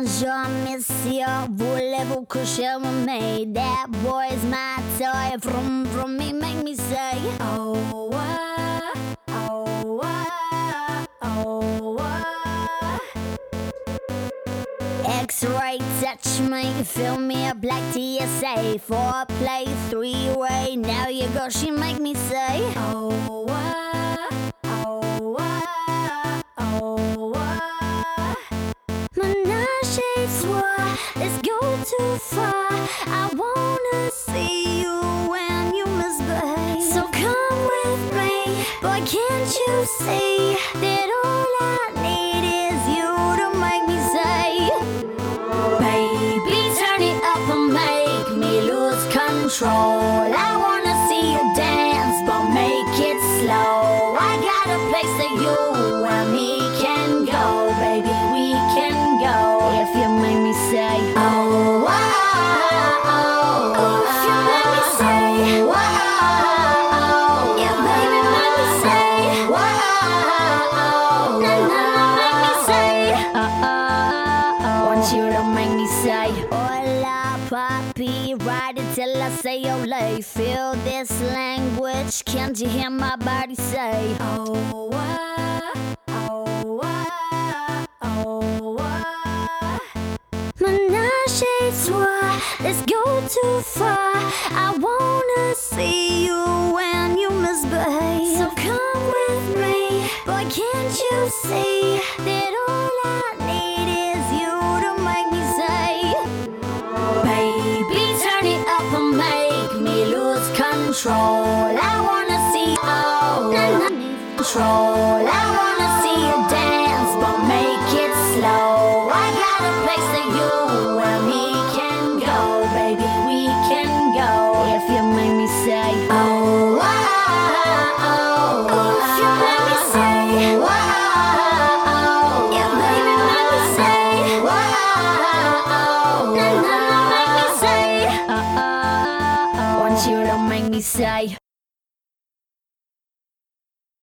Bonjour, monsieur, voulez-vous coucher with me? That boy's my toy, vroom vroom, he make me say, oh, oh, oh, X-ray touch me, fill me up like TSA. 4-play, 3-way, now you go, she make me say, oh, Menage a trois, let's go too far. I wanna see you when you misbehave. So come with me, boy, can't you see that all I need is you to make me say, baby, turn it up and make me lose control. I wanna see you dance, but make it slow. I got a place that you and me can go, baby, we can go. If you make me say, oh, if you make me say, yeah, baby, make me say, make me say, want you to make me say, hola, papi, ride it till I say ole. Feel this language, can't you hear my body say, oh, Menage a trois, let's go too far. I wanna see you when you misbehave. So come with me, boy, can't you see that all I need is you to make me say, baby, turn it up and make me lose control. I wanna see, control. I wanna see